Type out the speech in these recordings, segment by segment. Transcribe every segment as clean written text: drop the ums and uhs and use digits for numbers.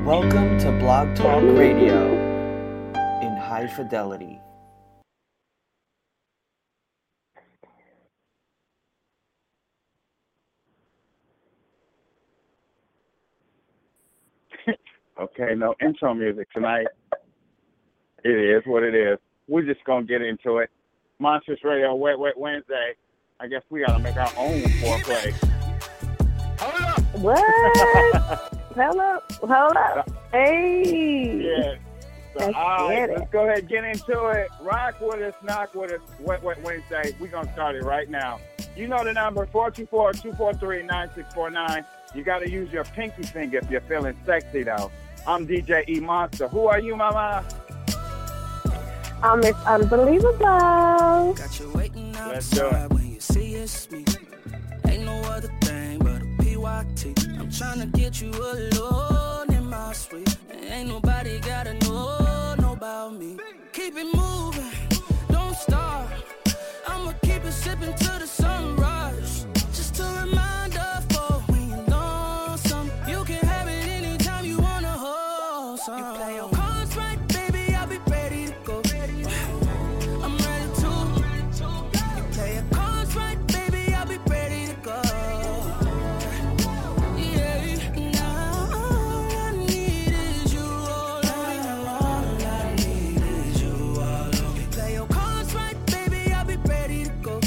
Welcome to Blog Talk Radio in high fidelity. Okay, no intro music tonight. It is what it is. We're just going to get into it. Monstrous Radio, Wet Wednesday. I guess we got to make our own foreplay. Hold up! What? Hold up. Hey. Yeah. So, all right, let's go ahead and get into it. Rock with us, knock with us. Wet Wednesday. We're going to start it right now. You know the number, 424-243-9649. You got to use your pinky finger if you're feeling sexy, though. I'm DJ E Monster. Who are you, mama? I'm Miss Unbelievable. Got you waiting Let's do it. outside when you see it's me. Ain't no other thing but a PYT. I'm trying to get you alone in my suite. And ain't nobody gotta know about me. Keep it moving, don't stop. I'ma keep it sipping till the sunrise. Just a reminder for when you're lonesome. You can have it anytime you wanna hold some. You play your cards right, baby, I'll be ready to go. I'm ready to. You play your cards right, baby, I'll be ready to go. Yeah, now all I need is you. All I need is you. All you play your cards right, baby, I'll be ready to go.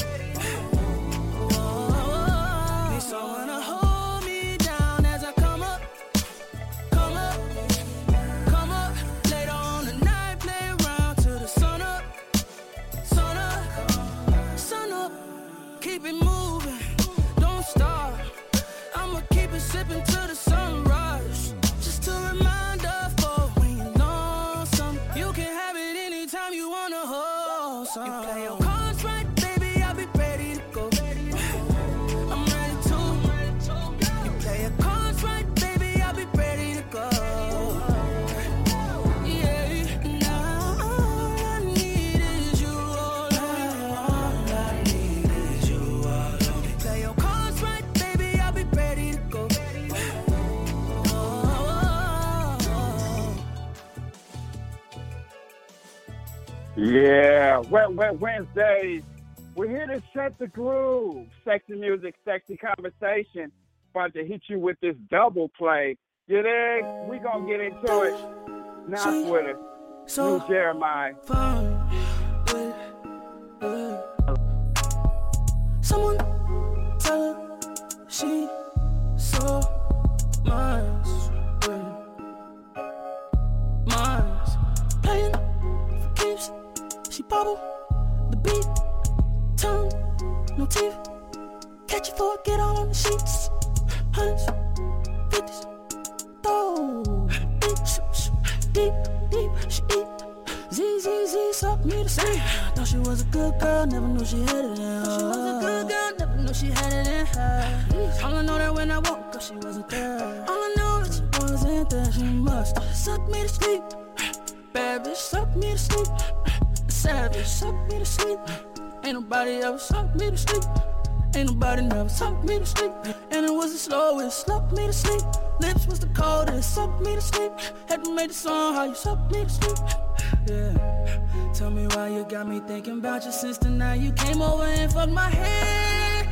Need someone to hold me down as I come up. Come up, come up. Later on the night, play around till the sun up. Sun up, sun up. Keep it moving, don't stop. I'ma keep it sipping till the sunrise. Just a reminder for when you're lonesome. You can have it anytime you wanna hold some. You play your cards right, baby, I'll be ready to go. I'm ready to. You play your cards right, baby, I'll be ready to go. Yeah, now all I need is you. All I need is you. All you play your cards right, baby, I'll be ready to go. Yeah, Wet Wednesdays. We're here to set the groove. Sexy music, sexy conversation. About to hit you with this double play. You dig? We gonna get into it. Knock with us. New Jeremiah. Fine with someone tell her she so miles with miles playing for keeps. She bobble the beat, tongue, no teeth. Catch you for get all on the sheets. Hundreds, fifties, throw deep, deep, deep. She eat. Z, suck me to sleep. Thought she was a good girl, never knew she had it in her. She was a good girl, never knew she had it in her. All I know that when I woke up, she wasn't there. All I know that she wasn't there. She must suck me to sleep. Bad bitch, suck me to sleep. Savage, suck me to sleep. Ain't nobody ever suck me to sleep. Ain't nobody never sucked me to sleep. And it was the slowest, sucked me to sleep. Lips was the coldest, sucked me to sleep. Had to make the song how you sucked me to sleep. Yeah. Tell me why you got me thinking about your sister. Now you came over and fucked my head.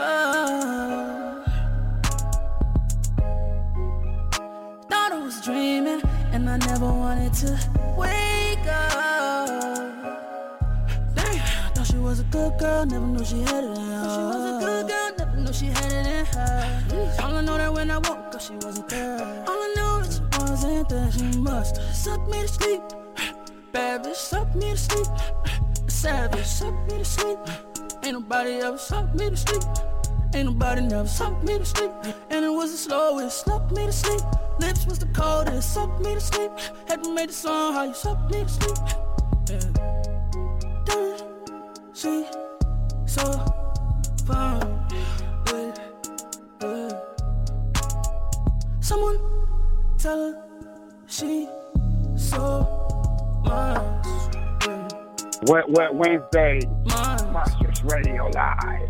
Thought I was dreaming, and I never wanted to wake up. Thought she was a good girl, never knew she had it in her. She was a good girl, never knew she had it in her. All I know that when I woke up, she wasn't there. All I know that she wasn't there. She must suck me to sleep. Bad bitch, suck me to sleep. Savage, suck me to sleep. Ain't nobody ever sucked me to sleep. Ain't nobody never sucked me to sleep. And it was the slowest, sucked me to sleep. Lips was the coldest, sucked me to sleep. Had to make the song how you sucked me to sleep. Yeah. She so fine with someone tell her she so much Wet Wednesday. mine. Monstrous Radio Live.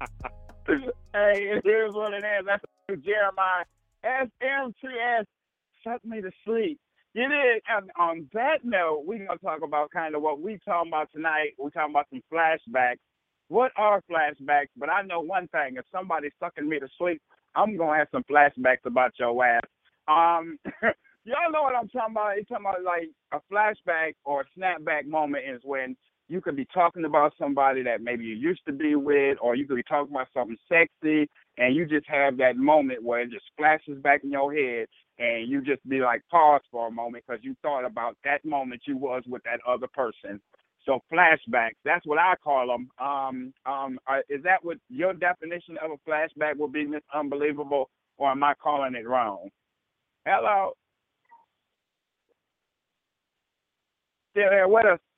Hey, it is what it is. That's Jeremiah. SMTS, shut me to sleep. You did. And on that note, we're going to talk about kind of what we talking about tonight. We're talking about some flashbacks. What are flashbacks? But I know one thing. If somebody's sucking me to sleep, I'm going to have some flashbacks about your ass. Y'all know what I'm talking about. It's talking about like a flashback or a snapback moment is when you could be talking about somebody that maybe you used to be with, or you could be talking about something sexy, and you just have that moment where it just flashes back in your head, and you just be like, pause for a moment because you thought about that moment you was with that other person. So flashbacks, that's what I call them. Is that what your definition of a flashback would be, Miss Unbelievable, or am I calling it wrong? Hello? Still there with us?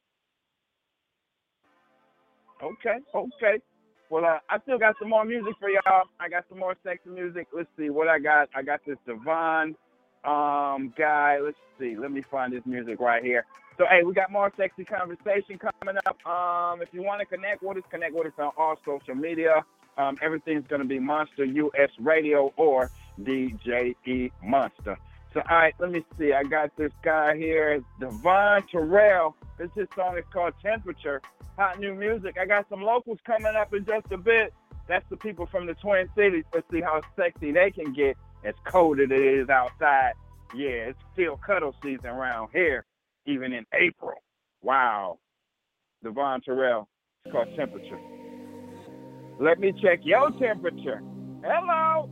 Okay. Well, I still got some more music for y'all. I got some more sexy music. Let's see what I got. I got this Devon guy. Let's see. Let me find this music right here. So, hey, we got more sexy conversation coming up. If you want to connect with us on all social media. Everything's going to be Monster US Radio or DJE Monster. So, all right, let me see. I got this guy here, Devon Terrell. His song is called Temperature. Hot new music. I got some locals coming up in just a bit. That's the people from the Twin Cities. Let's see how sexy they can get as cold as it is outside. Yeah, it's still cuddle season around here, even in April. Wow. Devon Terrell. It's called Temperature. Let me check your temperature. Hello.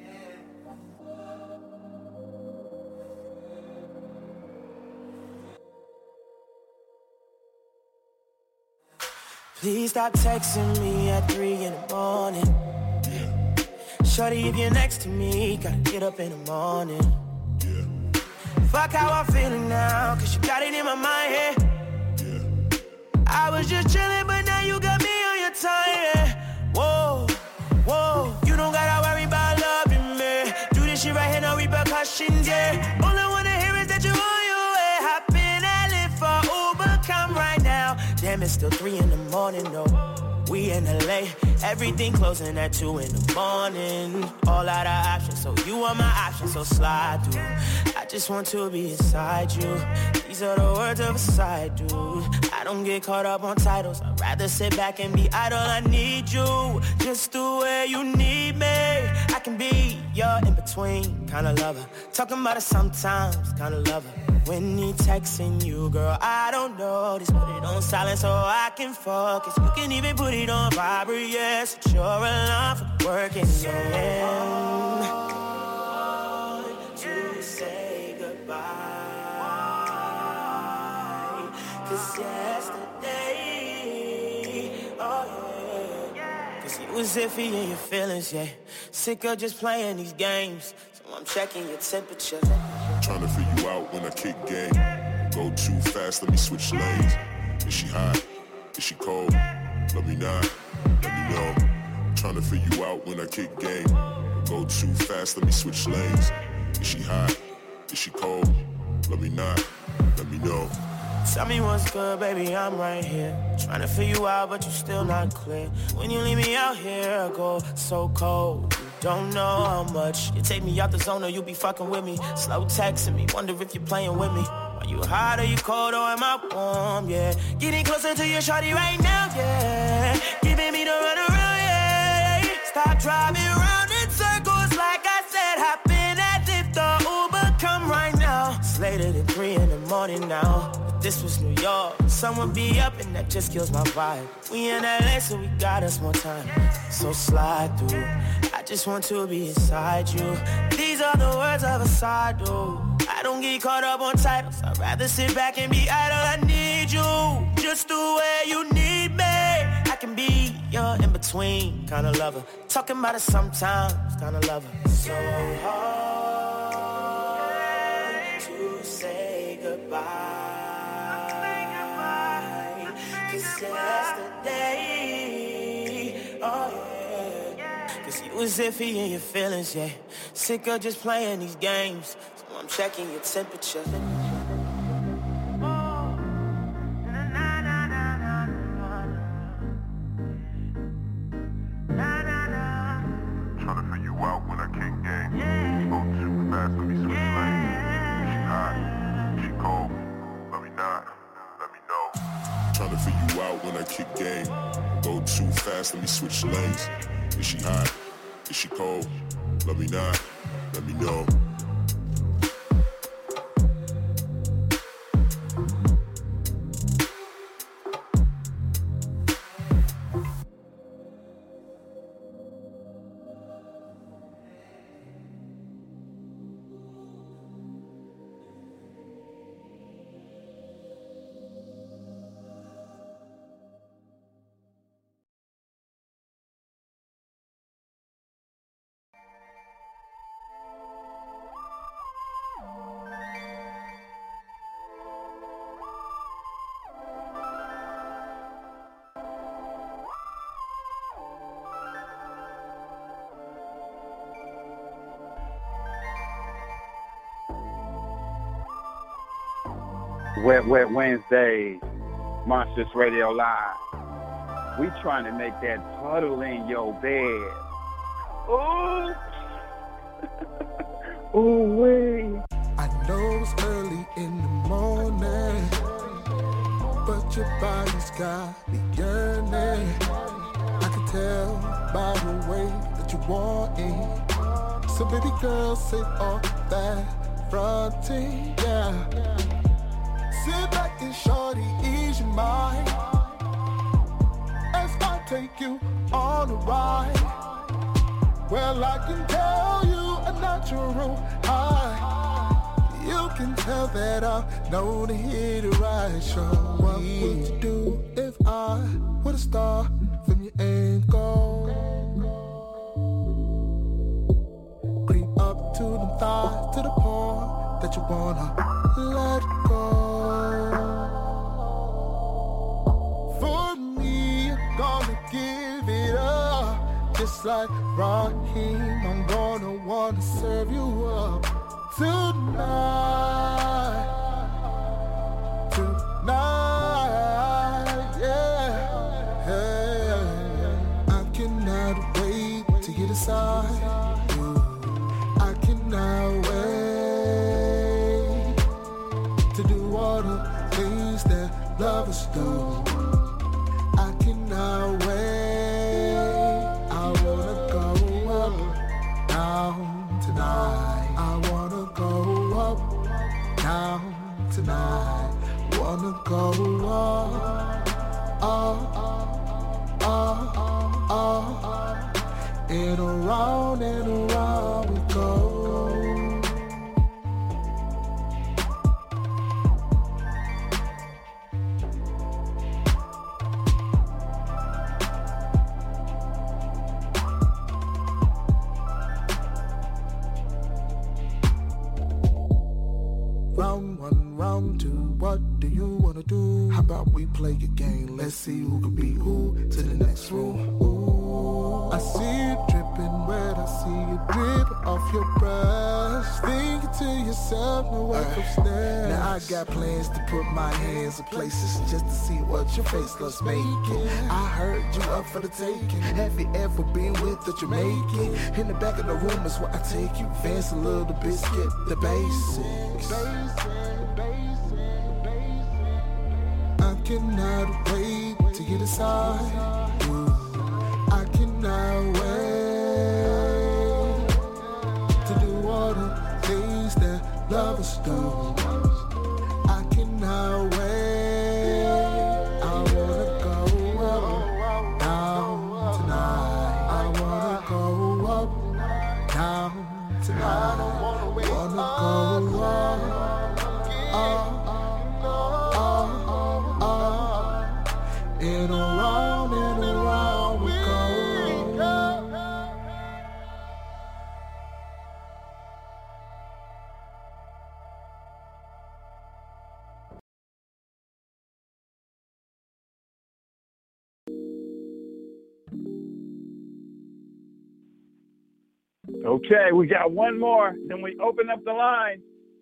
Please stop texting me at 3 in the morning. Shorty, if you're next to me, gotta get up in the morning. Fuck how I'm feeling now, cause you got it in my mind, yeah. I was just chilling, but now you got me on your time, yeah. Whoa, you don't gotta worry about loving me. Do this shit right here, no repercussions, yeah. All I wanna hear is that you're on your way. Hop in that lift for Uber, come right now. Damn, it's still 3 in the morning, though. We in LA, everything closing at 2 in the morning. All out of options, so you are my option, so slide through. I just want to be inside you. These are the words of a side dude. I don't get caught up on titles. I'd rather sit back and be idle. I need you, just the way you need me. I can be your in-between kind of lover. Talking about it sometimes, kind of lover. When he texting you, girl, I don't notice. Put it on silent so I can focus. You can even put it on vibrate, yes. You're alarm for working, yeah. To say goodbye. Cause yesterday, oh yeah. Cause you was iffy in your feelings, yeah. Sick of just playing these games. I'm checking your temperature. Trying to figure you out when I kick game. Go too fast, let me switch lanes. Is she hot? Is she cold? Let me not, let me know. Trying to figure you out when I kick game. Go too fast, let me switch lanes. Is she hot? Is she cold? Let me not, let me know. Tell me what's good, baby, I'm right here. Trying to figure you out, but you still not clear. When you leave me out here, I go so cold. You don't know how much you take me out the zone or you be fucking with me. Slow texting me, wonder if you're playing with me. Are you hot, are you cold, or am I warm, yeah? Getting closer to your shawty right now, yeah. Giving me the runaround, yeah. Stop driving around in circles like I said. Hop in that lift or Uber, come right now. It's later than 3 in the morning now. This was New York, someone be up and that just kills my vibe. We in LA, so we got us more time. So slide through, I just want to be inside you. These are the words of a side dude. I don't get caught up on titles, I'd rather sit back and be idle. I need you, just the way you need me. I can be your in-between kind of lover. Talking about it sometimes, kind of lover. So hard to say goodbye. Yesterday, oh yeah. Cause you was iffy in your feelings, yeah. Sick of just playing these games, so I'm checking your temperature. fast, let me switch lanes. Is she hot? Is she cold? Let me not. Let me know. Trying to figure you out when I kick game. Go too fast, let me switch lanes. Is she hot? Is she cold? Let me not. Let me know. Wet Wednesdays, Monsters Radio Live. We trying to make that puddle in your bed. Ooh. Ooh wee. I know it's early in the morning, but your body's got me yearning. I can tell by the way that you want it. So baby girl, sit off that fronting, yeah. Sit back and shorty, ease your mind as I take you on a ride. Well, I can tell you a natural high. You can tell that I know to hit it right. Sure, what would you do if I were a star from your ankle? Creep up to the thighs to the point that you wanna let go. Gonna give it up, just like Raheem. I'm gonna wanna serve you up tonight, yeah. Hey, I cannot wait to get inside you. I cannot wait to do all the things that lovers do. Now wait, I wanna go up, down tonight. I wanna go up, down tonight. Wanna go up, and around we go. Round one, round two, what do you wanna do? How about we play a game? Let's see who can beat who to the next room. Ooh, I see you dripping wet, I see you dripping off your breast. Thinking to yourself, no wake upstairs. Now I got plans to put my hands in places just to see what your face looks making. I heard you up for the taking. Have you ever been with a Jamaican? In the back of the room is where I take you. Fancy a little biscuit, the basics. I cannot wait to get inside you. I cannot wait to do all the things that lovers do. I cannot wait. I wanna go up, down tonight. I wanna go up, down tonight. Wanna go up. And around we go. Okay, we got one more. Then we open up the line.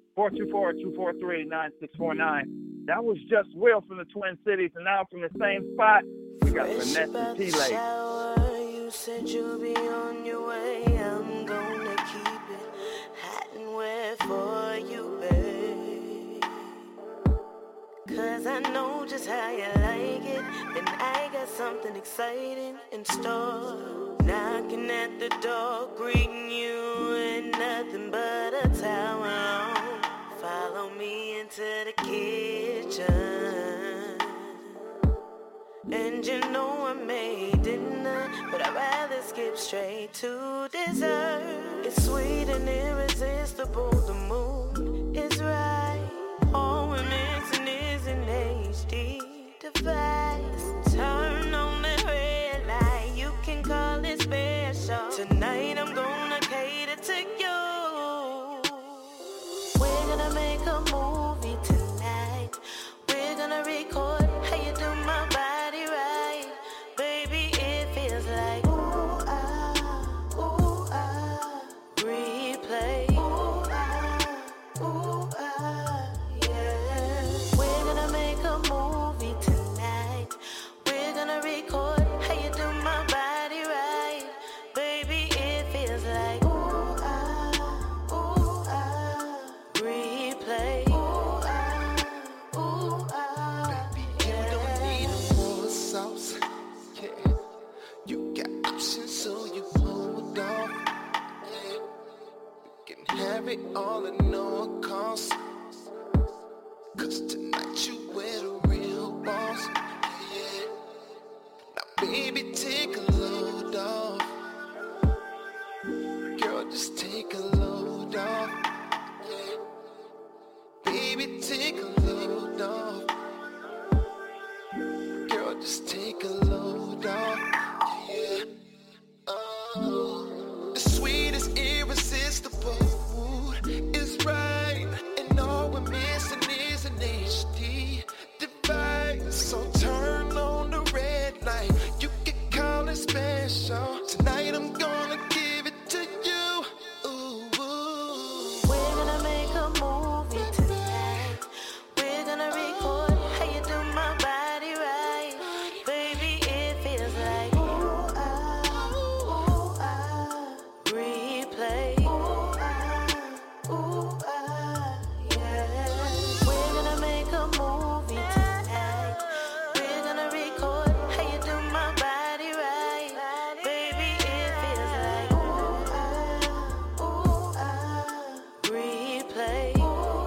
424-243-9649. That was just Will from the Twin Cities, and now from the same spot, we got Vanessa T-Lake. You said you'll be on your way. I'm gonna keep it hot and wet. I know just how you like it, and I got something exciting in store. Knocking at the door, greeting you with nothing but a towel on. Follow me into the kitchen. And you know I made dinner, but I'd rather skip straight to dessert. It's sweet and irresistible, the mood is right. All we're missing is an HD device. Turn on that red light, you can call it special. Tonight I'm gonna cater to you. We're gonna make a movie tonight. We're gonna record how you do my body right. Baby, it feels like ooh ah, replay. Ooh ah, yeah. We're gonna make a movie tonight. We're gonna record how you do my body right. Baby, it feels like ooh ah, replay. Ooh ah, You don't need more sauce. Yeah. You got options, so you hold on. Yeah. You can have it all at no cost. Cause tonight you wear the real boss. Yeah. Now baby, take a load off. Girl, just take a load off. Yeah. Baby, take a load off. Girl, just take a load off. Yeah. Oh, the sweetest, irresistible mood is right, and all we're missing is an HD device. So turn on the red light. You can call it special. Tonight I'm gonna give it to you. Ooh. we're gonna make a movie tonight. We're gonna record how you do my body right. Baby, it feels like ooh ah, replay. Ooh ah, yeah. We're gonna make a movie tonight. We're gonna record how you do my body right. Baby, it feels like ooh ah, replay. Ooh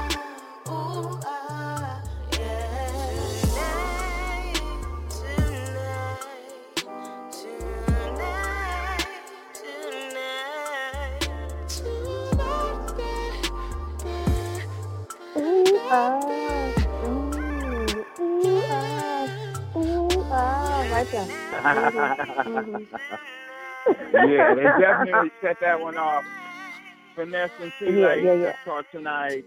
ah, yeah. Ooh ah, ooh ah, ooh ah, right there. Yeah, they definitely set that one off. Finesse and T-Late Yeah. for tonight.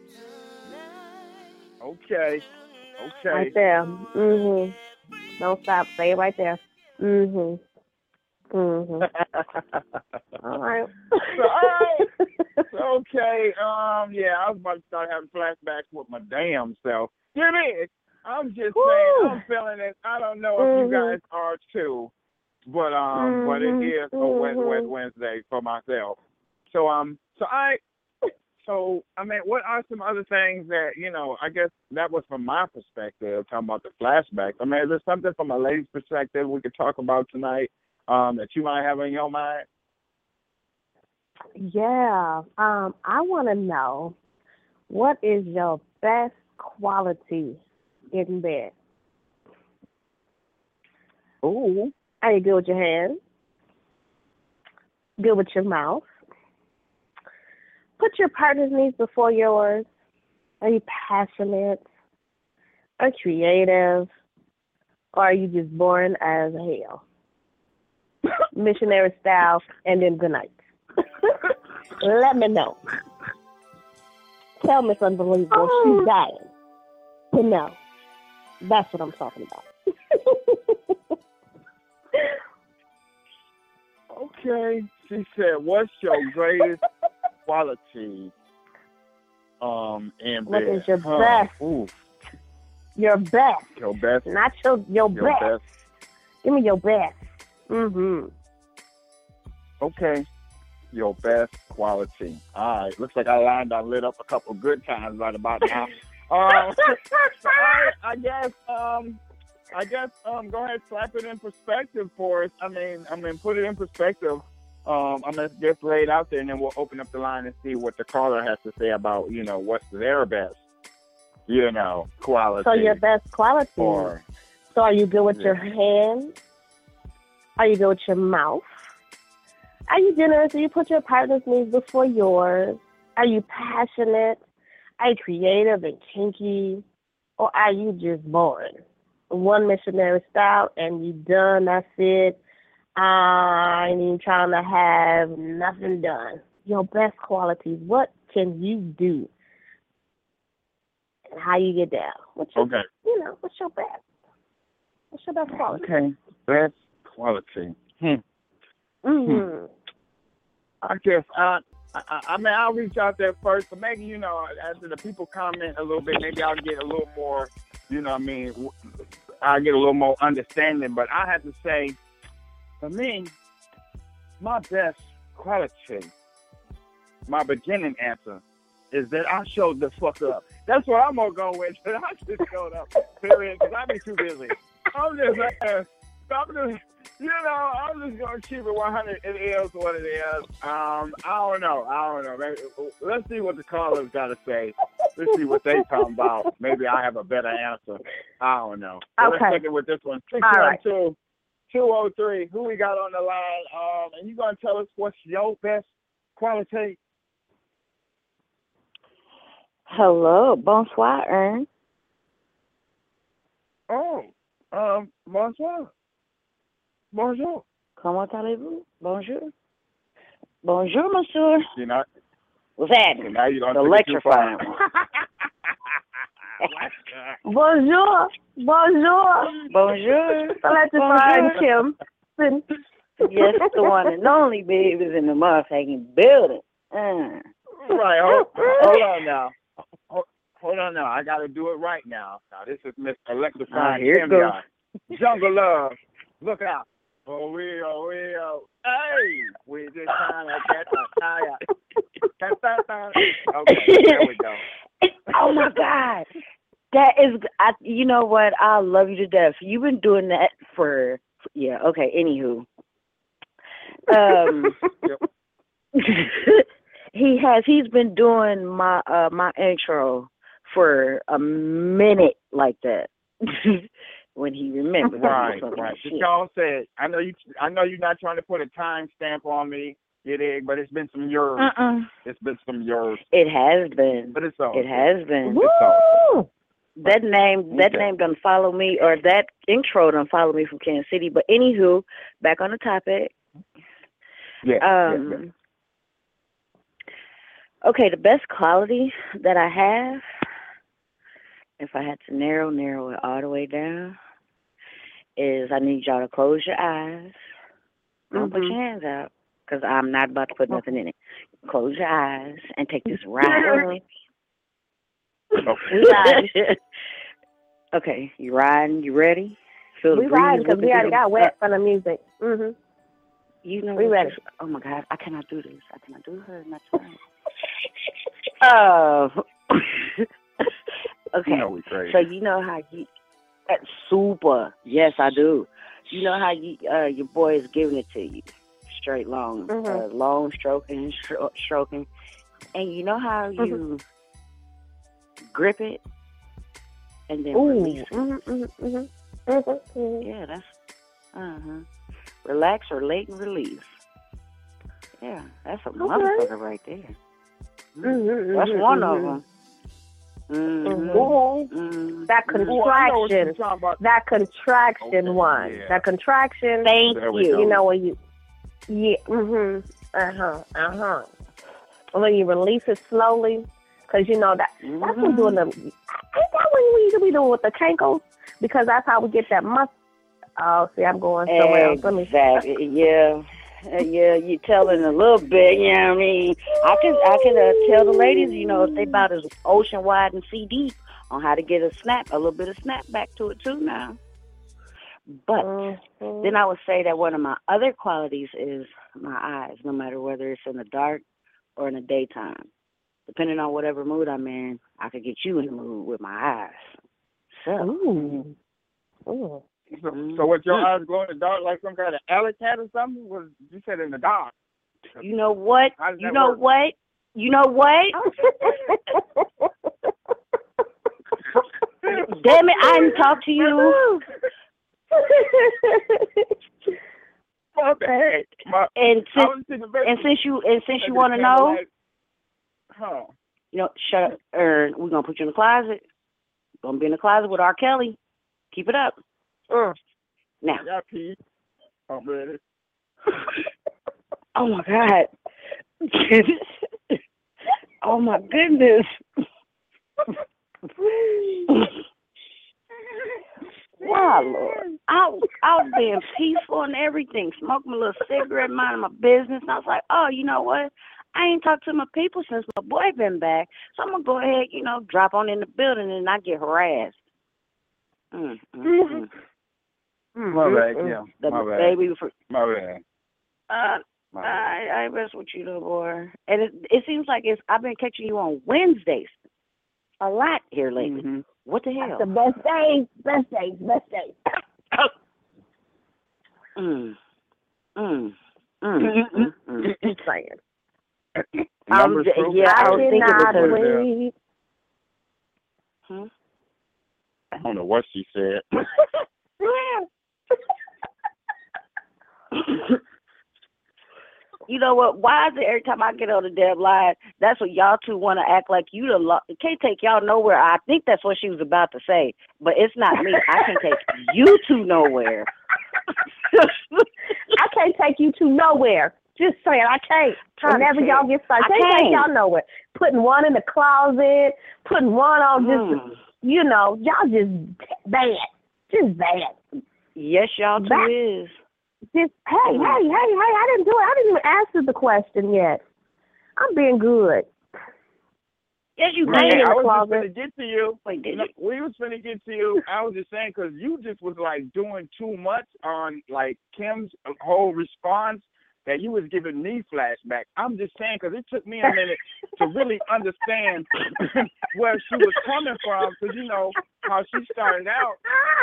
Okay. Right there. Don't stop. Stay right there. All right. Okay. Yeah, I was about to start having flashbacks with my damn self. You know, I'm just saying, I'm feeling it. I don't know if you guys are too, but it is a wet Wednesday for myself. So I mean, what are some other things that, I guess that was from my perspective, talking about the flashbacks. I mean, is there something from a lady's perspective we could talk about tonight that you might have in your mind? Yeah. I want to know, what is your best quality in bed? Ooh. Are you good with your hands? Good with your mouth? Put your partner's needs before yours. Are you passionate? Or creative? Or are you just boring as hell? Missionary style, and then good night. Let me know. Tell Miss Unbelievable she's dying to know. That's what I'm talking about. Okay. She said, what's your greatest quality in What bed? is your best? Ooh. Your best. Your best. Not your best. Give me your best. Okay. Your best quality. All right. Looks like I lit up a couple good times right about now. I guess go ahead, slap it in perspective for us. I mean, put it in perspective. I'm gonna just lay it out there, and then we'll open up the line and see what the caller has to say about, what's their best, quality. So your best quality. Or, so are you good with your hands? Are you good with your mouth? Are you generous? Do you put your partner's needs before yours? Are you passionate? Are you creative and kinky? Or are you just boring? One missionary style and you done, that's it. I ain't even trying to have nothing done. Your best qualities. What can you do? And how you get down? What's your best? What's your best? What's your best quality? Okay, best quality. I guess I'll reach out there first, but maybe after the people comment a little bit, maybe I'll get a little more. I'll get a little more understanding. But I have to say, for me, my best quality, my beginning answer, is that I showed the fuck up. That's what I'm gonna go with. I just showed up, period, because I be too busy. I'm just gonna keep it 100. It is what it is. I don't know. Maybe, let's see what the callers got to say. Let's see what they talking about. Maybe I have a better answer. I don't know. So okay. Let's take it with this one. 612-203. Who we got on the line? And you gonna tell us what's your best quality? Hello, bonsoir, Ern. Oh, bonsoir. Bonjour. Comment allez-vous? Bonjour. Bonjour, monsieur. What's happening? Now you're electrifying. Bonjour. Electrifying Kim. Yes, the one and only baby is in the motherfucking building. Right. Hold on now. Hold on now. I got to do it right now. Now, this is Miss Electrifying here Kim. it goes. Jungle Love. Look out. Oh. Hey, we just trying to get the tire. Okay, there we go. Oh, my God. That is, you know what? I love you to death. You've been doing that for, okay, anywho. He's been doing my intro for a minute like that. When he remembered. Right. Just y'all said, I know you're not trying to put a time stamp on me, but it's been some years. It's been some years. It has been. But it's all. It has been. Woo! That name done follow me, or that intro done follow me from Kansas City. But anywho, back on the topic. Yeah. Okay, the best quality that I have, if I had to narrow it all the way down, is I need y'all to close your eyes. Don't put your hands out, because I'm not about to put nothing in it. Close your eyes and take this ride. Okay, you riding? You ready? Feel the we breeze riding because we already got wet from the music. You know, we ready. Oh my God, I cannot do this. I cannot do her. Not trying. Okay, so you know how you super. Yes, I do. You know how your boy is giving it to you, straight long, long stroking, and you know how you grip it and then release it. Yeah, that's relax or latent release. Yeah, that's a motherfucker right there. That's one of them. That contraction. That contraction one. Yeah. That contraction. Thank you. You know when you. Yeah. When you release it slowly, because you know that's what doing the. Ain't that what we doing with the cankles? Because that's how we get that muscle. Oh, see, I'm going somewhere else. Exactly. Yeah. Yeah, you telling a little bit, you know what I mean? I can tell the ladies, you know, if they about as ocean wide and sea deep on how to get a little bit of snap back to it too now. But then I would say that one of my other qualities is my eyes, no matter whether it's in the dark or in the daytime. depending on whatever mood I'm in, I could get you in the mood with my eyes. So. Ooh. Ooh. So what, your eyes glow in the dark like some kind of alley cat or something? Was you said in the dark? You know what? How does You that know work? what? You know what? Damn it, I didn't talk to you. My bad. And since you want to know, you know, shut up. We're gonna put you in the closet. Gonna be in the closet with R. Kelly. Keep it up. Now. I got pee. I'm ready. Oh my God. Oh my goodness. Wow, Lord. I was being peaceful and everything, smoking my little cigarette, minding my business. And I was like, oh, you know what? I ain't talked to my people since my boy been back. So I'm going to go ahead, you know, drop on in the building and not get harassed. My bad, yeah. My bad. Baby my bad. I rest with you, little boy. And it seems like I've been catching you on Wednesdays a lot here lately. Mm-hmm. What the hell? That's the best days. Just saying. Numbers proof. Yeah, I was did thinking not because. wait. I don't know what she said. You know what? Why is it every time I get on the damn line, that's what y'all two want to act like you it can't take y'all nowhere. I think that's what she was about to say, but it's not me. I can't take you two nowhere. I can't take you to nowhere. Just saying, I can't. Whenever y'all get started, I can't take y'all nowhere. Putting one in the closet, putting one on just, you know, y'all just bad. Just bad. Yes, y'all two is. Just, hey, I didn't do it. I didn't even answer the question yet. I'm being good. Yes, you did. I was just going to get to you. Wait, did you? We was going to get to you. I was just saying because you just was, like, doing too much on, like, Kim's whole response that you was giving me flashback. I'm just saying because it took me a minute to really understand where she was coming from because, you know, how she started out.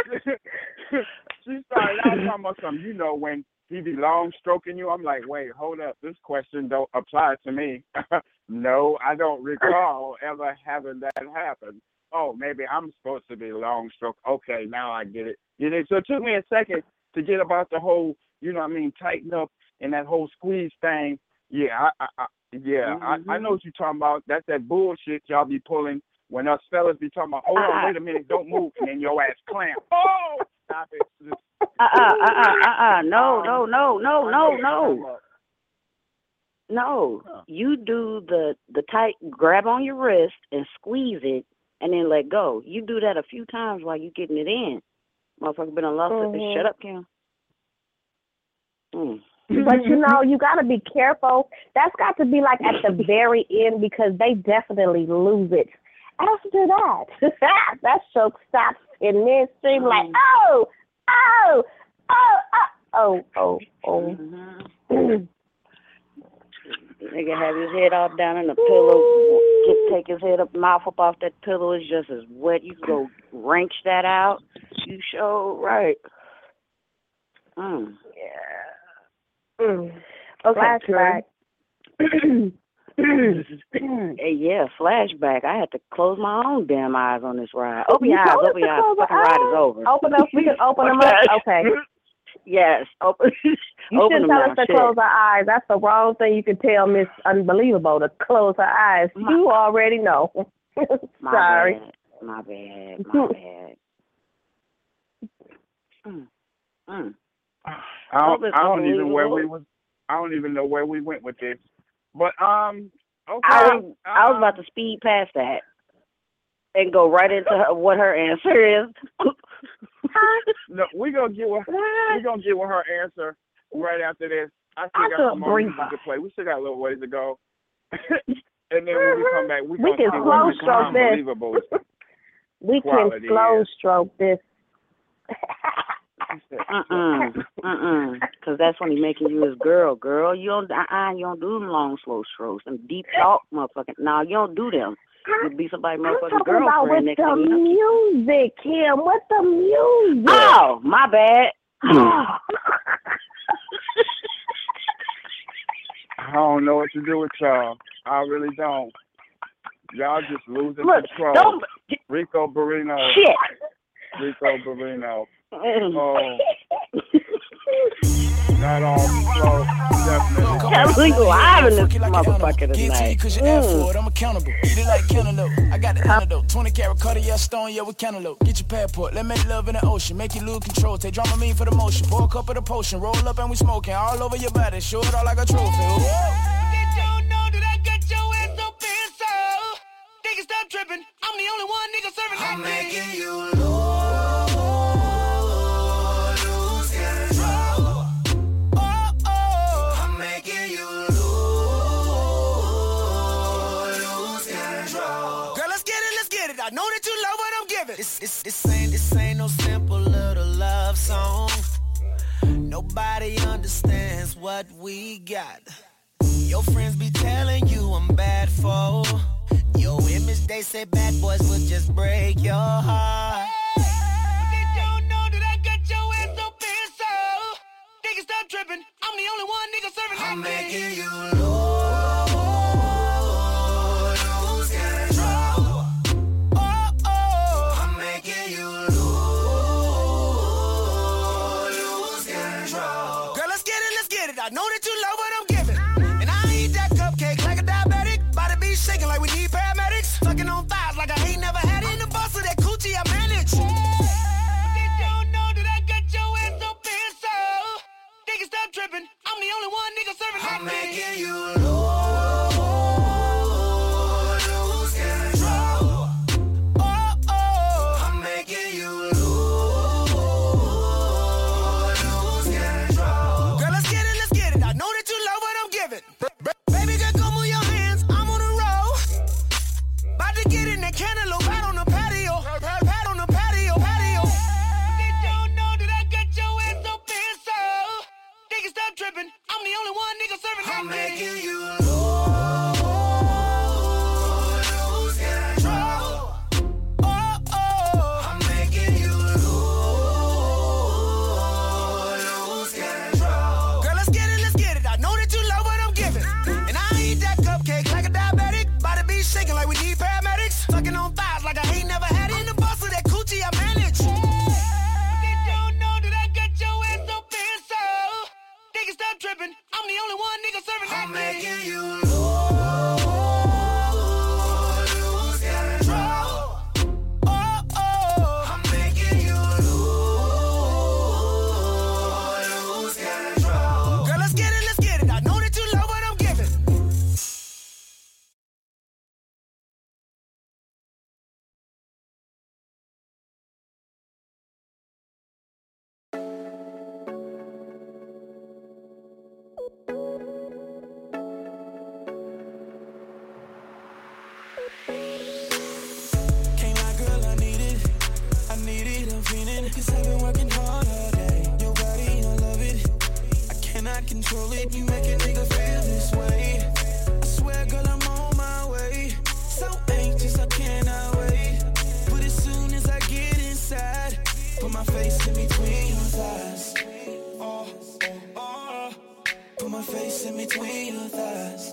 She started out talking about something, you know, when he be long stroking you. I'm like, wait, hold up. This question don't apply to me. No, I don't recall ever having that happen. Oh, maybe I'm supposed to be long stroke. Okay, now I get it. You know, so it took me a second to get about the whole, you know what I mean, tighten up and that whole squeeze thing. Yeah, I know what you're talking about. That's that bullshit y'all be pulling when us fellas be talking about, hold on, wait a minute, don't move, and then your ass clamp. Oh, stop it. No. You do the tight grab on your wrist and squeeze it and then let go. You do that a few times while you getting it in. Motherfucker been lost it. Shut up, Kim. But, you know, you got to be careful. That's got to be, like, at the very end because they definitely lose it. After that, that show stops in midstream like, Nigga have his head all down in the pillow, take his head up, mouth up off that pillow. It's just as wet. You go wrench that out. You show right. Flashback. Yeah, flashback. I had to close my own damn eyes on this ride. Open your eyes. Fucking ride is over. Open up. We can open them up. Okay. Yes. Open. You shouldn't tell us to close our eyes. That's the wrong thing you can tell Miss Unbelievable, to close her eyes. You already know. Sorry. My bad. I don't even know where we went with this. But okay. I was about to speed past that and go right into what her answer is. No, we're gonna get with her answer right after this. I still got some more music to play. We still got a little ways to go. And then when we come back, we can slow stroke this. We can slow stroke this. Cause that's when he making you his girl. Girl, you don't do them long, slow strokes. Them deep thought, motherfucking. No, you don't do them. You be somebody's motherfucking girlfriend next to you. Music, Kim. What the music? Oh, my bad. I don't know what to do with y'all. I really don't. Y'all just losing control. Rico Barrino. Shit. Rico Barrino. Not all slow, definitely. We live in this motherfucker tonight. Cause you asked for it, I'm accountable. Eat it like cantaloupe. I got the antidote. 20 karat Cartier stone, yeah, with cantaloupe. Get your passport, let's make love in the ocean. Make you lose control. Take Dramamine for the motion. Pour a cup of the potion. Roll up and we smoking. All over your body. Show it all like a trophy. Did you know that I got your ass up in so? Niggas stop tripping. I'm the only one nigga serving. I'm making you lose. I know that you love what I'm giving. This ain't no simple little love song. Nobody understands what we got. Your friends be telling you I'm bad for. Your image, they say bad boys will just break your heart. Did you know that I got your ass up in so? Niggas stop tripping. I'm the only one nigga serving. I'm making you lose. I know that you love what I'm giving. And I eat that cupcake like a diabetic. Body be shaking like we need paramedics. Sucking on thighs like I ain't never had it. In the boss of that coochie I manage. Did you know that I got your ass up in so? Niggas stop tripping. I'm the only one nigga serving. I'm making you lose control. I'm making you lose control. Girl, let's get it. I know that you love what I'm giving. Baby girl, come move your hands. I'm on the road. About to get in the cantaloupe out on the patio. Pat on the patio. Did you know that I got your ass up in so? Niggas stop tripping. I'm the only one nigga serving. I'm making you lose control. I'm making you lose control. Girl, let's get it. I know that you love what I'm giving. And I eat that cupcake like a diabetic. Body be shaking like we need paramedics. Sucking on thighs like I ain't never had it. In the boss of that coochie I manage. Did you know that I got your ass up in so? Niggas stop tripping. I'm the only one nigga serving. I'm making you lose control. I'm making you lose control. Girl, let's get it. I know that you love what I'm giving. Can't lie, girl, I need it, I'm feeling. Cause I've been working hard all day. Your body, I love it, I cannot control it. You make a nigga feel this way. I swear, girl, I'm on my way. So anxious, I cannot wait. But as soon as I get inside, put my face in between your thighs. Put my face in between your thighs.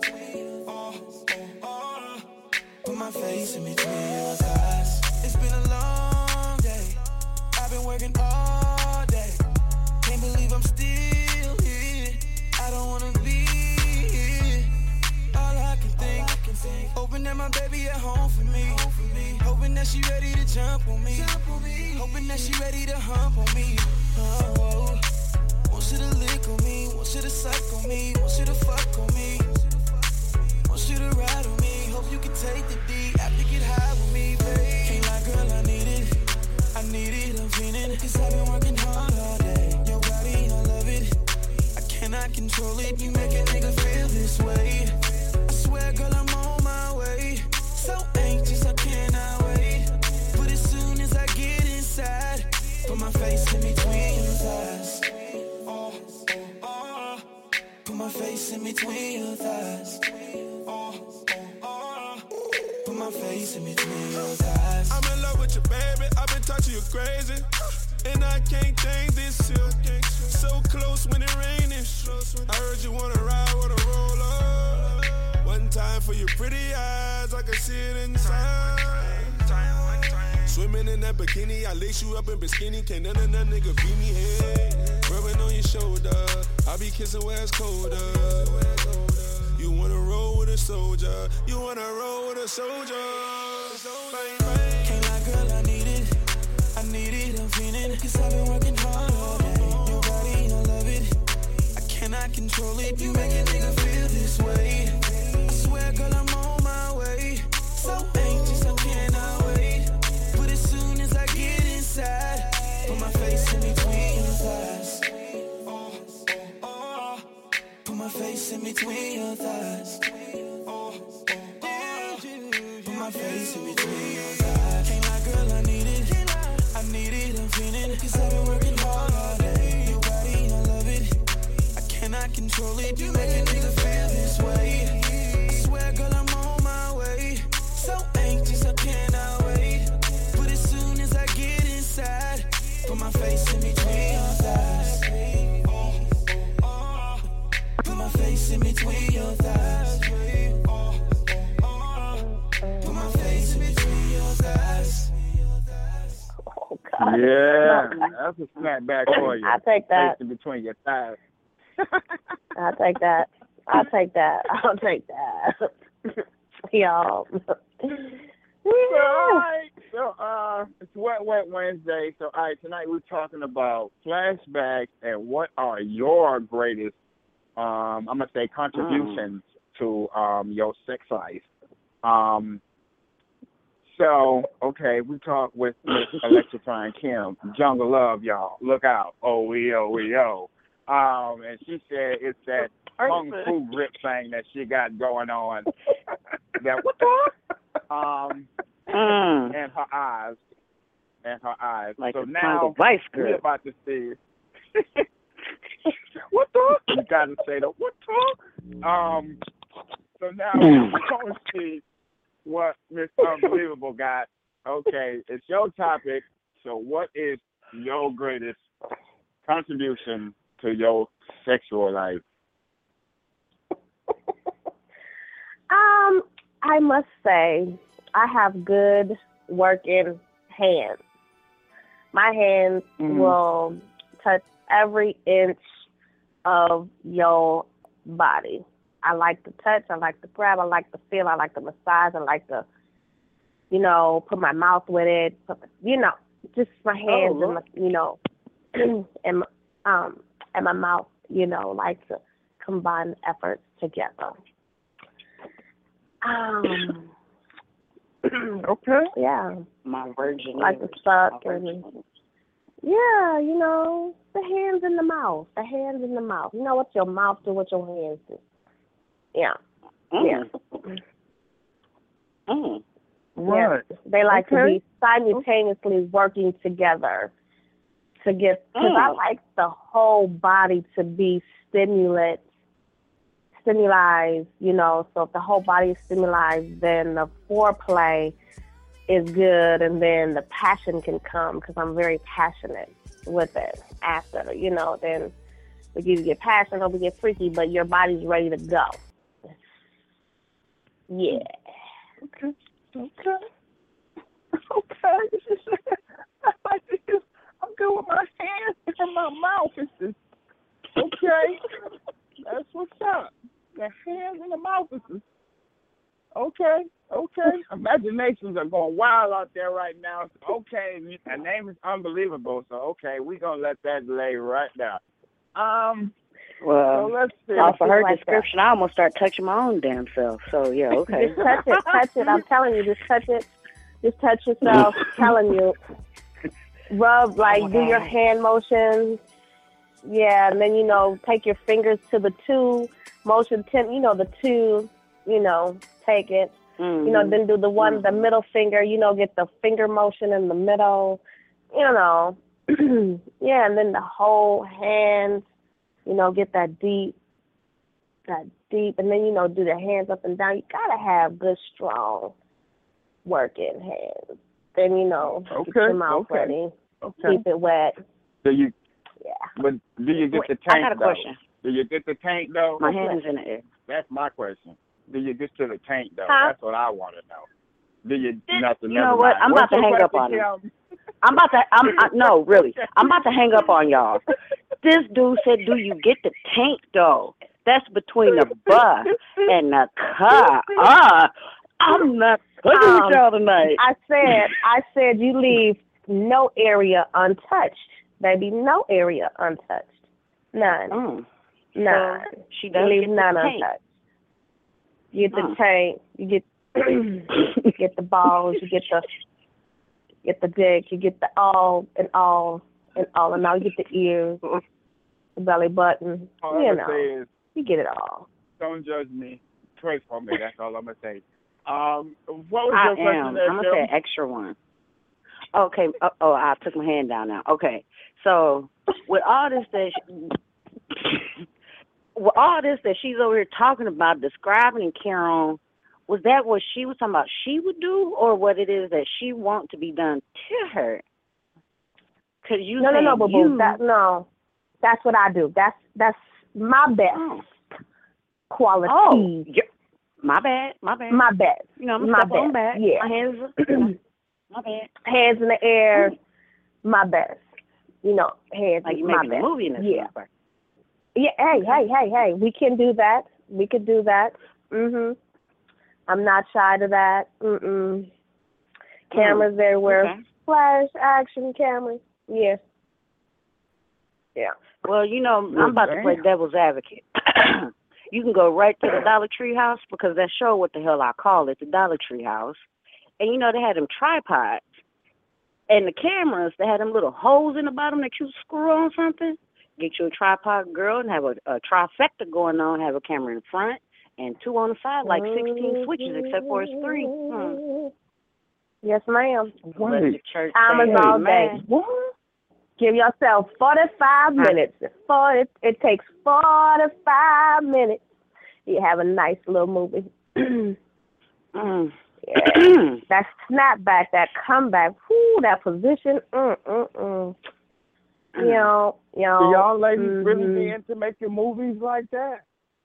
Put my face in between your thighs. It's been a long day. I've been working all day. Can't believe I'm still here. I don't wanna be here. All I can think, hoping that my baby at home for me. Hoping that she ready to jump on me. Hoping that she ready to hump on me. Oh, want you to lick on me, want you to suck on me, want you to fuck on me, want you to ride on me. Hope you can take the D after get high with me, babe. Can't lie, girl, I need it, I'm feeling. Cause I've been working hard all day. Your body, I love it, I cannot control it. You make a nigga feel this way. I swear, girl, I'm on my way. So anxious, I cannot wait. But as soon as I get inside, put my face in between your thighs. face in between your thighs. I'm in love with you, baby. I've been touching you crazy. And I can't change this shit. So close when it raining. I heard you wanna ride, wanna roll up. One time for your pretty eyes, I can see it inside. Swimming in that bikini, I lace you up in bikini. Can't none of that nigga beat me head. Rubbing on your shoulder, I be kissing where it's colder. You wanna roll with a soldier, you wanna roll with a soldier. Can't lie, girl, I need it, I'm feeling. Cause I've been working hard all day. Your body, I love it, I cannot control it. You make a nigga feel this way. I swear, girl, I'm on my way. So anxious, I cannot wait. But as soon as I get inside, put my face in between your thighs. Put my face in between your thighs. Put my face in between your thighs. Can't lie, girl, I need it, I'm feeling. Cause I've been working hard all day. Your body, I love it, I cannot control it. You make a nigga feel this way. I swear, girl, I'm on my way. So anxious, I cannot wait. But as soon as I get inside, put my face in between your thighs. Put my face in between your thighs. Put my face in between your thighs. Oh, God. Yeah, that's a snapback for you. I'll take that. Face in between your thighs. I'll take that. Y'all. All right. So, it's Wet Wednesday. So, all right, tonight we're talking about flashbacks and what are your greatest, I'm going to say, contributions to your sex life. So, okay, we talked with Electrifying Kim, Jungle Love, y'all. Look out. O-E-O-E-O. And she said it's that kung fu grip thing that she got going on. That what the? And her eyes. Like so a now vice we're grip. about to see. What the? You got to say the what the? So now we're going to see what Miss Unbelievable got. Okay, it's your topic. So what is your greatest contribution to your sexual life? I must say, I have good working hands. My hands will touch every inch of your body. I like to touch, I like to grab, I like to feel, I like to massage, I like to, put my mouth with it, just my hands and my, and my mouth, like to combine efforts together. Okay. Yeah. My virgin. Like to suck and yeah, the hands in the mouth. The hands in the mouth. You know what your mouth do, what your hands do. Yeah. Right. Yeah. They like to be simultaneously working together to get, because I like the whole body to be stimuli, so if the whole body is stimulated, then the foreplay is good, and then the passion can come, because I'm very passionate with it after, then we either get passionate or we get freaky, but your body's ready to go. Yeah. Okay. I like this. I'm good with my hands and my mouth. It's just, okay. That's what's up. The hands and the mouth is just, okay. Imaginations are going wild out there right now. Okay, her name is Unbelievable, so okay, we're going to let that lay right now. Well, so let's see. off of her description, I almost start touching my own damn self. So, yeah, okay. Just touch it. I'm telling you, just touch it. Just touch yourself. Telling you. Rub, do your hand motions. Yeah, and then, take your fingers to the two motion, the two, take it. Mm-hmm. Then do the middle finger, get the finger motion in the middle, yeah, and then the whole hand, get that deep, and then, do the hands up and down. You gotta have good, strong working hands. Then, you know, get your mouth ready. Okay. Keep it wet. Do you? Yeah. But do you get the tank? I got a question. Do you get the tank though? My hand is in the air. That's my question. Do you get to the tank though? Huh? That's what I want to know. Do you? Nothing. You know what? I'm about to hang up on him. No, really. I'm about to hang up on y'all. This dude said, do you get the tank though? That's between the bus and the car. I'm not fucking with y'all tonight. I said you leave no area untouched. Baby, no area untouched. None. None. So she does leave get the none tank. untouched. You get the tank, you get you get the balls, you get the dick, you get the all and all, you get the ears, the belly button, you get it all. Don't judge me. Pray for me. That's all I'm gonna say. What was your question there, I'm gonna say an extra one. Okay. I took my hand down now. Okay. So with all this that she's over here talking about, describing and Karen, was that what she was talking about she would do, or what it is that she wants to be done to her? Cause you no, boo-boo. That's what I do. That's my best quality. Oh, yeah. My bad. My best. You know, I'm my on back. Yeah. My hands. My bad. Hands in the air. My best. You know, hands. Like you my making best. a movie in this. Yeah. Yeah. Hey. We can do that. We could do that. I'm not shy to that. Cameras everywhere. Okay. Flash action cameras. Yeah. Yeah. Well, you know, I'm about to play devil's advocate. You can go right to the Dollar Tree house, because that show, what the hell I call it, the Dollar Tree house. And, you know, they had them tripods. And the cameras, they had them little holes in the bottom that you screw on something. Get you a tripod, girl, and have a trifecta going on. Have a camera in front and 2 on the side, like 16 switches, except for it's 3. Yes, ma'am. Time is all day. Give yourself 45 minutes. It takes 45 minutes. You have a nice little movie. Yeah. That snapback, that comeback, that position. You know. Do y'all ladies really be into making movies like that?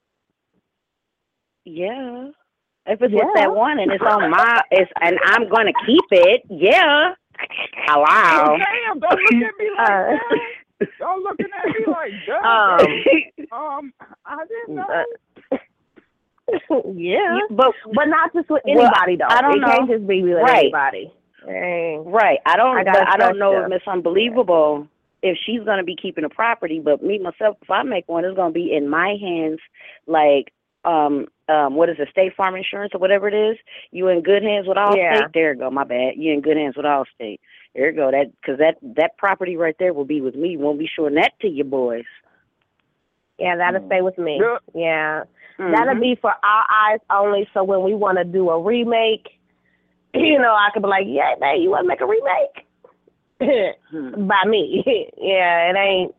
Yeah. If it's with that one and it's on and I'm gonna keep it, yeah. Hello. Damn, don't look at me like that. Don't look at me like that. I didn't know. Yeah. But not just with anybody though. I don't know. It can't just be with anybody. Right. I don't know if Miss Unbelievable, if she's gonna be keeping a property, but me myself, if I make one, it's gonna be in my hands, like what is it, State Farm Insurance or whatever it is. You in good hands with Allstate? There you go. My bad. You in good hands with Allstate. There you go. Because that property right there will be with me. Won't be showing that to you boys. Yeah, that'll stay with me. Yeah. That'll be for our eyes only. So when we want to do a remake, you know, I could be like, yeah, man, you want to make a remake? By me. Yeah, it ain't.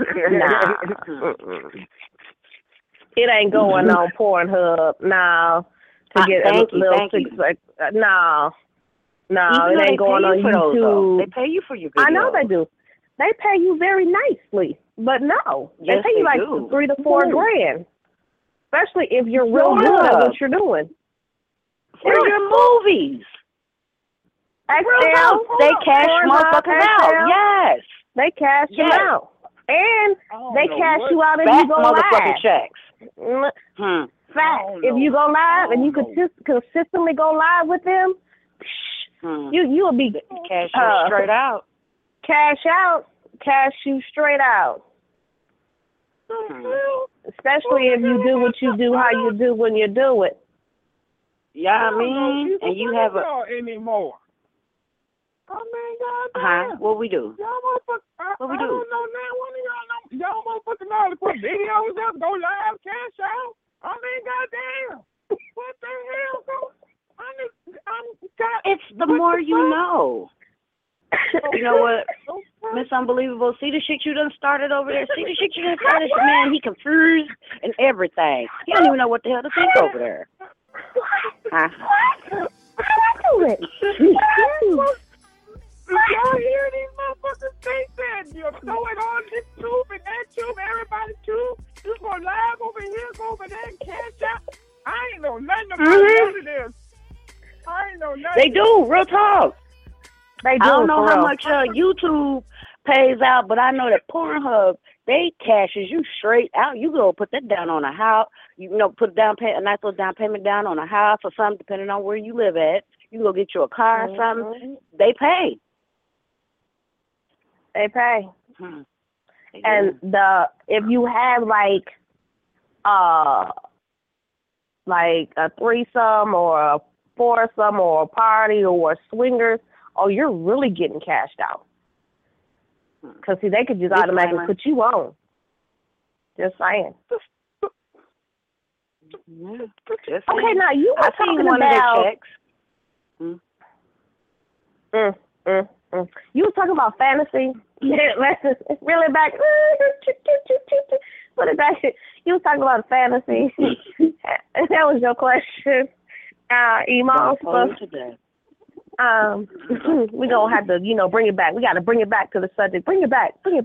Nah. It ain't going on Pornhub, no. To get a little no, it ain't going on YouTube. They pay you for your videos. I know they do. They pay you very nicely, but no, they pay you like $3 to $4 grand, especially if you're real good at what you're doing. For your movies, they cash motherfuckers out. Yes, they cash them out, and they cash you out if you go live. Checks. Fact. If you go live and you consistently go live with them, you will be cash straight out. Cash you straight out. Especially if you do what you do, how you do when you do it. Yeah, I mean, and you have anymore. I mean, goddamn. What we do? What we do? I don't know now. Y'all motherfucking know to put videos up, go live, cash out. I mean, goddamn. What the hell? It's the more you know. You know what, Miss Unbelievable? See the shit you done started over there? See the shit you done started? Man, he confused and everything. He don't even know what the hell to think over there. How I do it? Y'all hear these motherfuckers say that? You throw it on this tube and that tube, everybody tube. You gonna live over here, go over there and cash out. I ain't know nothing about none of this. I ain't know nothing. They do, real talk. They do. I don't know for how real. much YouTube pays out, but I know that Pornhub, they cashes you straight out. You go put that down on a house. You know, put a nice little down payment down on a house or something, depending on where you live at. You go get you a car or something. They pay. They pay. They And if you have like a threesome or a foursome or a party or a swingers, oh, you're really getting cashed out. Because, see, they could just automatically put you on. Just saying. Yeah, okay, now you were talking one about... of their checks. You were talking about fantasy. It's really back. Put it back. You were talking about fantasy. And that was your question. Emo. We're going to have to, bring it back. We got to bring it back to the subject. Bring it back. You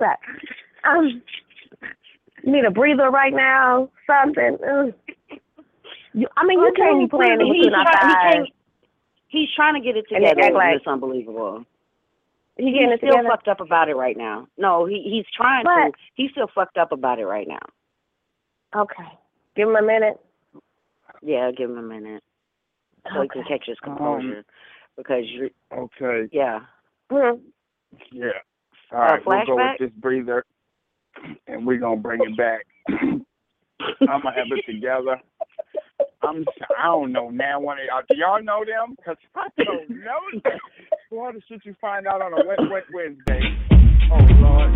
need a breather right now? Something? You can't be playing in between our thighs. He's trying to get it together. It's unbelievable. He's still fucked up about it right now. No, he's trying to. He's still fucked up about it right now. Okay. Give him a minute. Yeah, give him a minute. So he can catch his composure. Because you're... Okay. Yeah. Mm-hmm. Yeah. All right, we'll go flashback? with this breather, and we're going to bring it back. I'm going to have it together. I don't know now. Do y'all know them? Because I don't know them. What the shit you find out on a wet Wednesday? Oh, Lord.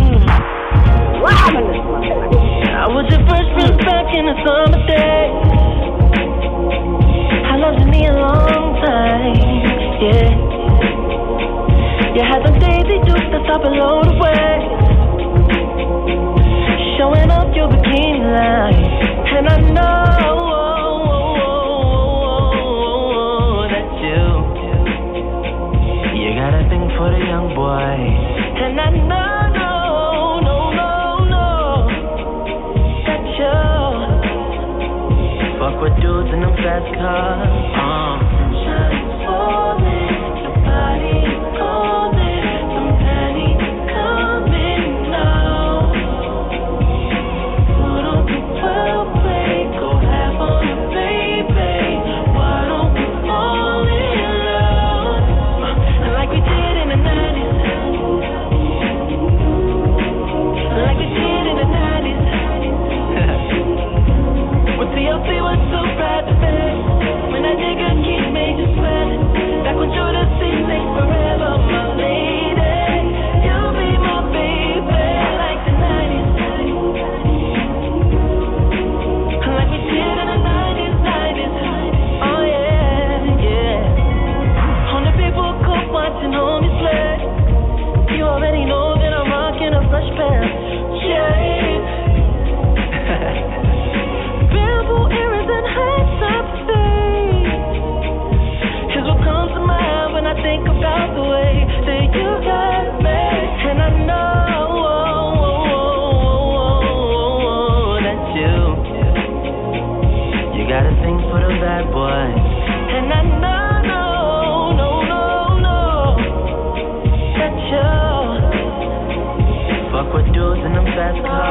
I was your first friend back in the summer day. I loved me a long time, yeah. You had them Daisy Dukes that stop and load away, showing off your bikini line, and I know that you got a thing for the young boy, and I know that you fuck with dudes in them fast cars. Sunshine's falling, your body calling, some panic coming now. Put on the 12 play, go half on the baby. Why don't we fall in love? Like we did in the 90s. Like we did in the 90s. With TLC was so bad to bed. When that nigga Keith made you sweat. Back when Judas C6 forever, my lady. You'll be my baby. Like the 90s. Like we did in the 90s. Oh yeah, yeah. On the people cook watching homies play. You already know that I'm rocking a fresh pair of shades. Bamboo earrings and high top fades is what comes to mind when I think about the way that you got me. And I know that you got a thing for the bad boy. And I know that you fuck with dudes in them fast cars.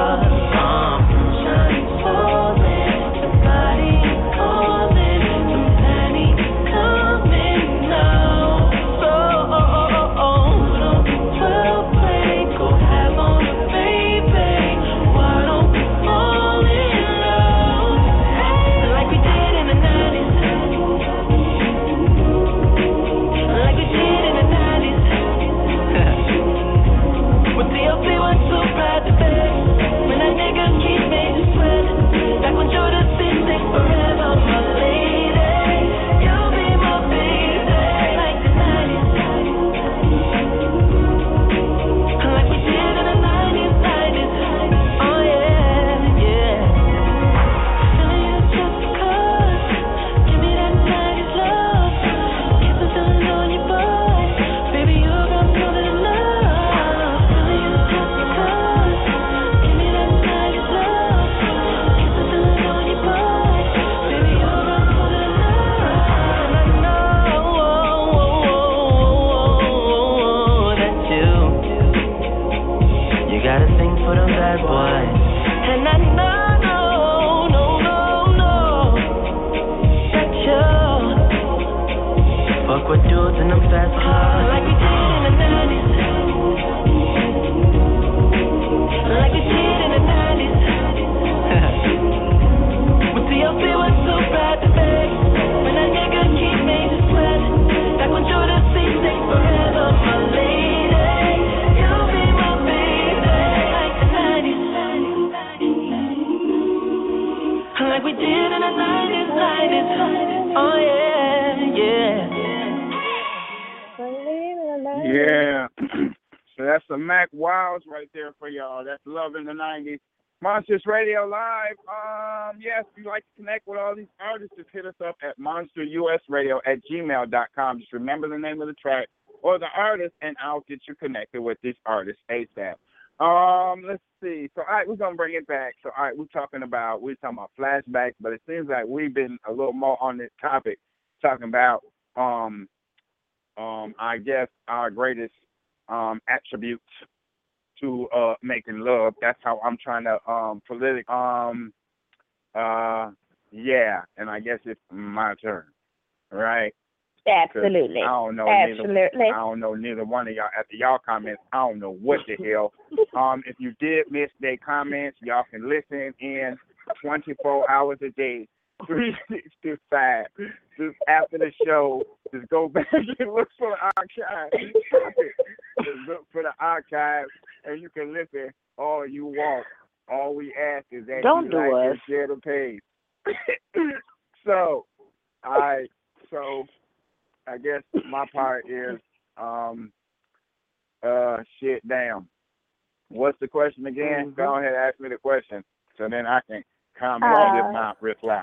Yeah. So that's the Mac Wilds right there for y'all. That's Love in the 90s. Monsters Radio Live. Yes, if you'd like to connect with all these artists, just hit us up at monsterusradio@gmail.com. Just remember the name of the track or the artist, and I'll get you connected with these artists ASAP. Let's see. So, all right, we're going to bring it back. So, all right, we're talking about flashbacks, but it seems like we've been a little more on this topic, talking about, I guess, our greatest attributes to making love. That's how I'm trying to yeah, and I guess it's my turn, right? Absolutely. I don't know. Absolutely. I don't know neither one of y'all. After y'all comments, I don't know what the hell. If you did miss their comments, y'all can listen in 24 hours a day, 365. Just after the show, just go back and look for the archive. Just look for the archive, and you can listen all you want. All we ask is that you like and share the page. So I guess my part is shit. Damn. What's the question again? Mm-hmm. Go ahead and ask me the question, so then I can comment with my reply.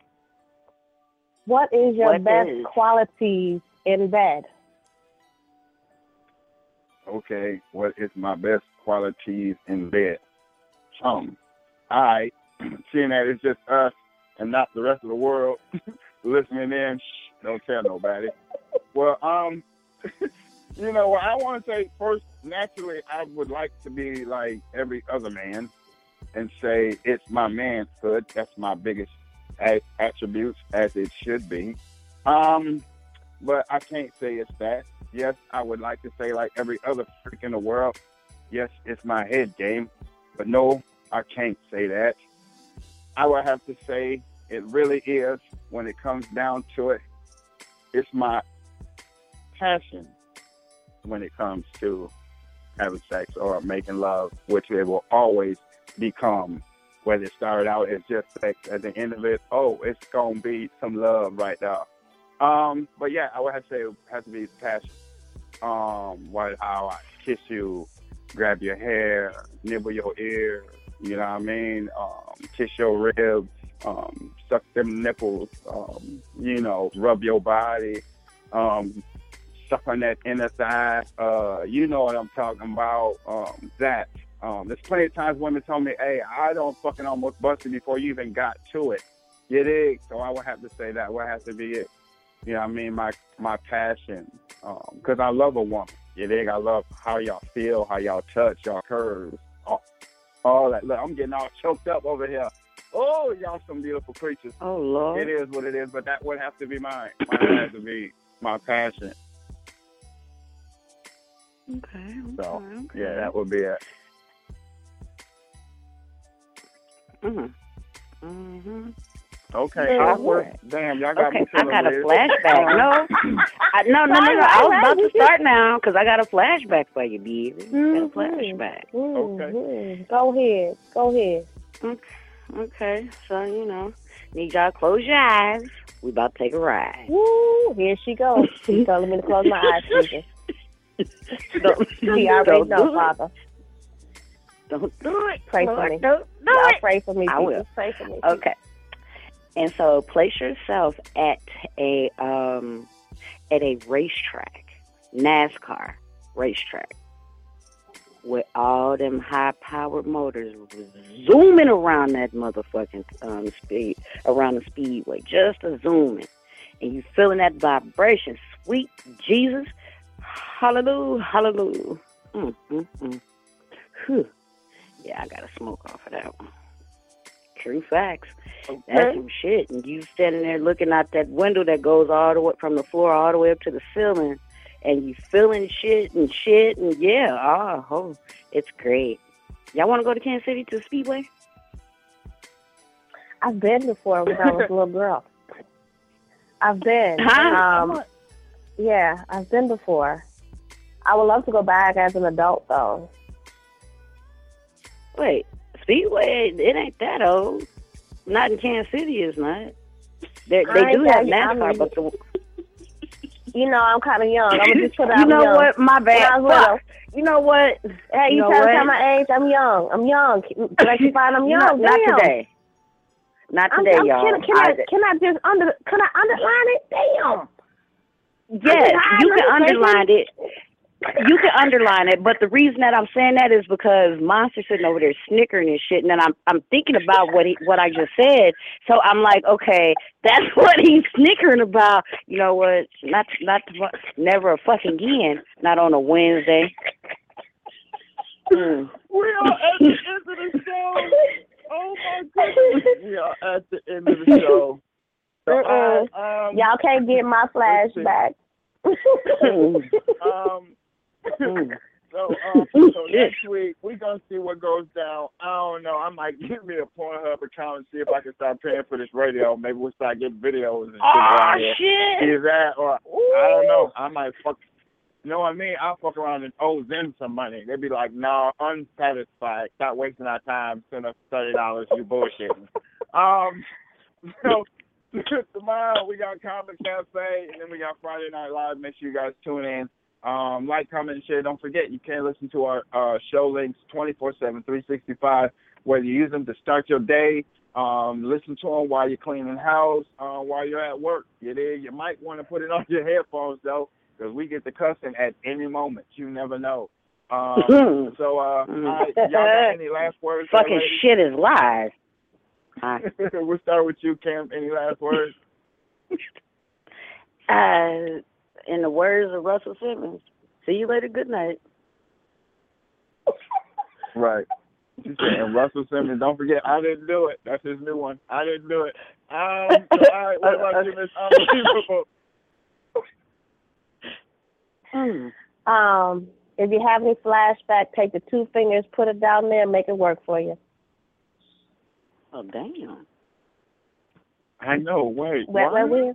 What is your best qualities in bed? Okay, what is my best qualities in bed? Alright, seeing that it's just us and not the rest of the world listening in, don't tell nobody. Well, you know what I want to say first, naturally, I would like to be like every other man and say it's my manhood. That's my biggest attributes, as it should be. But I can't say it's that. Yes, I would like to say like every other freak in the world, yes, it's my head game. But no, I can't say that. I would have to say it really is, when it comes down to it, it's my passion when it comes to having sex or making love, which it will always become. Whether it started out as just sex, at the end of it, it's going to be some love right now. But yeah, I would have to say it has to be passion. How I kiss you, grab your hair, nibble your ear, you know what I mean? Kiss your ribs, suck them nipples, rub your body, suck on that inner thigh. You know what I'm talking about. There's plenty of times women tell me, hey, I don't fucking almost busted before you even got to it. You dig? So I would have to say that would have to be it. You know what I mean? My passion. Because I love a woman. You dig? I love how y'all feel, how y'all touch, y'all curves, all that. Look, I'm getting all choked up over here. Oh, y'all some beautiful creatures. Oh, Lord. It is what it is, but that would have to be mine. Mine has to be my passion. Okay. So, yeah, that would be it. Okay, awkward. Damn, y'all got me feeling I got weird. a flashback. No. I was about to start now because I got a flashback for you, baby. Got a flashback. Okay. Go ahead. Okay, so, need y'all to close your eyes. We about to take a ride. Woo, here she goes. She's telling me to close my eyes, Susan. She already knows, Father. Don't do it. Pray for me. Don't do Y'all it. pray for me. I will. Pray for me. Okay. And so place yourself at a racetrack, NASCAR racetrack, with all them high-powered motors zooming around that motherfucking speed, around the speedway, just a zooming. And you feeling that vibration. Sweet Jesus. Hallelujah, hallelujah. Whew. Yeah, I got to smoke off of that one. True facts. Okay. That's some shit. And you standing there looking out that window that goes all the way from the floor all the way up to the ceiling, and you feeling shit, and yeah, it's great. Y'all want to go to Kansas City to the Speedway? I've been before when I was a little girl. I've been. Yeah, I've been before. I would love to go back as an adult, though. Wait, Speedway, it ain't that old. Not in Kansas City, it's not. They do have NASCAR, but You know I'm kind of young. I'm gonna just put it out. You know young. what? My bad. Fuck. You know what? Hey, you trying to tell my age? I'm young. I'm young. Like you find I'm young. Not today. Not today, y'all. Can I underline it? Damn. Yes, you can underline it. You can underline it, but the reason that I'm saying that is because Monster's sitting over there snickering and shit, and then I'm thinking about what I just said. So I'm like, okay, that's what he's snickering about. You know what? Never a fucking again. Not on a Wednesday. We are at the end of the show. Oh my goodness. We are at the end of the show. So, y'all can't get my flashback. So next week we're gonna see what goes down. I don't know. I might give me a Pornhub account and see if I can start paying for this radio. Maybe we'll start getting videos and shit. Oh shit! Either that or I don't know. I might fuck. You know what I mean? I'll fuck around and owe them some money. They'd be like, "No, unsatisfied. Stop wasting our time. Send us $30. You bullshitting." So tomorrow we got Comic Cafe and then we got Friday Night Live. Make sure you guys tune in. Like, comment, and share. Don't forget, you can listen to our show links 24/7, 365, whether you use them to start your day, listen to them while you're cleaning the house, while you're at work. You might want to put it on your headphones, though, because we get to cussing at any moment. You never know. All right, y'all got any last words? Fucking shit is lies. We'll start with you, Cam. Any last words? In the words of Russell Simmons, see you later, good night. Right. She's saying Russell Simmons, don't forget, I didn't do it. That's his new one. I didn't do it. All right, what about you, Miss Unbelievable? If you have any flashback, take the 2 fingers, put it down there, and make it work for you. Oh, damn. I know, wait. Wait.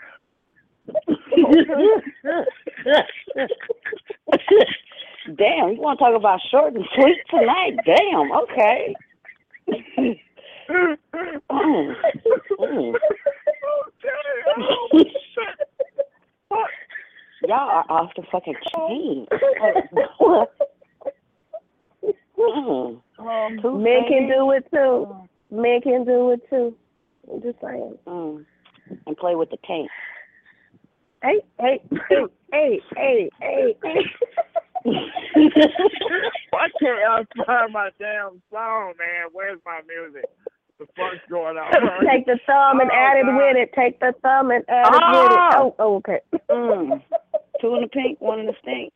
Damn, you want to talk about short and sweet tonight? Damn, okay. Y'all are off the fucking chain. Men can do it too. Men can do it too. I'm just saying. And play with the tank. Hey. Why can't I find my damn song, man? Where's my music? What the fuck's going on? Take the thumb and add it with it. Take the thumb and add it with it. Oh, okay. 2 in the pink, 1 in the stink.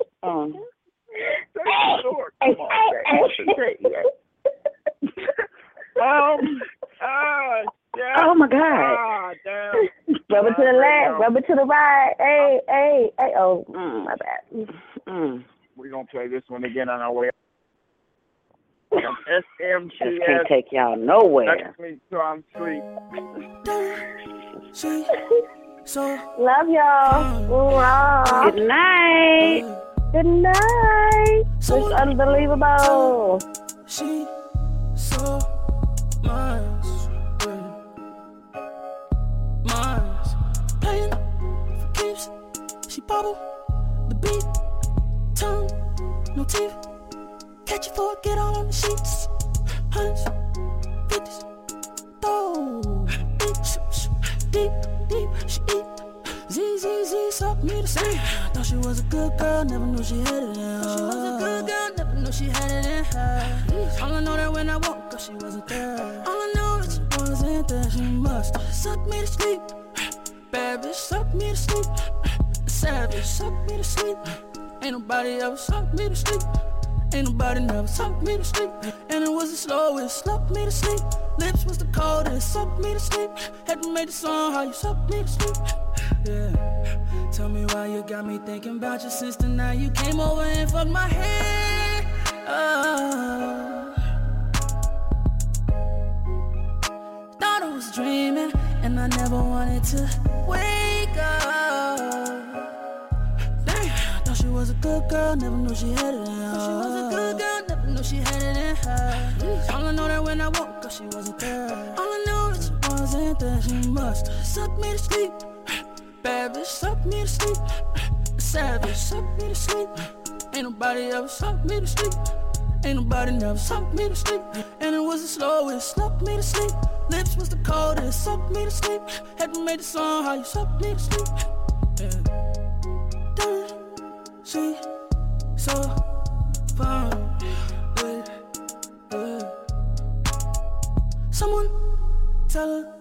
Yeah. Oh my God. Damn. Rub it to the left, rub it to the right. Hey. Oh, my bad. We're going to play this one again on our way. SMTS. Just can't take y'all nowhere. Text me till I'm asleep. Love y'all. Good night. Good night. It's unbelievable. She so mine's playing for keeps. She bubble the beat, tongue, no teeth. Catch you for it, get all on the sheets. Hundreds, 50s, throw deep. She eat. Z, suck me to sleep. Thought she was a good girl, never knew she had it in her. All I know that when I woke up, she wasn't there. All I know that she wasn't there. She must suck me to sleep. Bad bitch, suck me to sleep. Savage, suck me to sleep. Ain't nobody ever sucked me to sleep. Ain't nobody never sucked me to sleep. And it was the slowest, sucked me to sleep. Lips was the coldest, sucked me to sleep. Had to make the song how you sucked me to sleep. Yeah. Tell me why you got me thinking about your sister. Now you came over and fucked my head. Thought I was dreaming, and I never wanted to wake up. Damn, thought she was a good girl, never knew she had it in her. She was a good girl, never knew she had it in her. All I know that when I woke up, she wasn't there. All I know that she wasn't there. She must suck me to sleep. bad bitch suck me to sleep. A savage suck me to sleep. Ain't nobody ever suck me to sleep. Ain't nobody never sucked me to sleep. And it was the slowest, sucked me to sleep. Lips was the coldest, sucked me to sleep. Had to make the song how you sucked me to sleep. Yeah. Damn, she so fine. Yeah, yeah. Someone tell her